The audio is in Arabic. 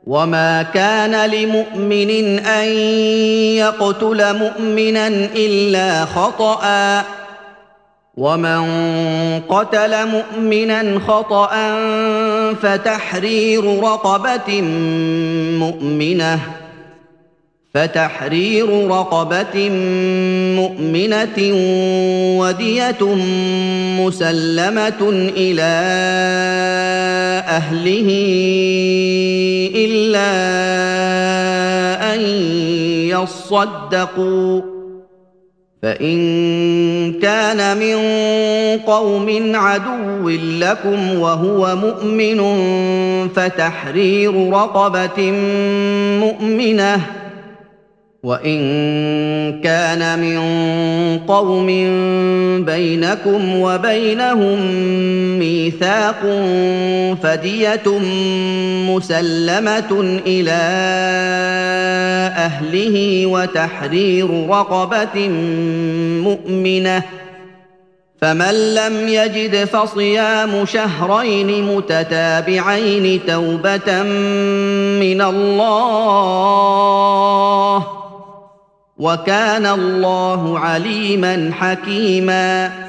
وما كان لمؤمن ان يقتل مؤمنا الا خطأ ومن قتل مؤمنا خطأ فتحرير رقبة مؤمنة ودية مسلمة إلى أهله إلا أن يصدقوا فإن كان من قوم عدو لكم وهو مؤمن فتحرير رقبة مؤمنة وإن كان من قوم بينكم وبينهم ميثاق فدية مسلمة إلى أهله وتحرير رقبة مؤمنة فمن لم يجد فصيام شهرين متتابعين توبة من الله وكان الله عليما حكيما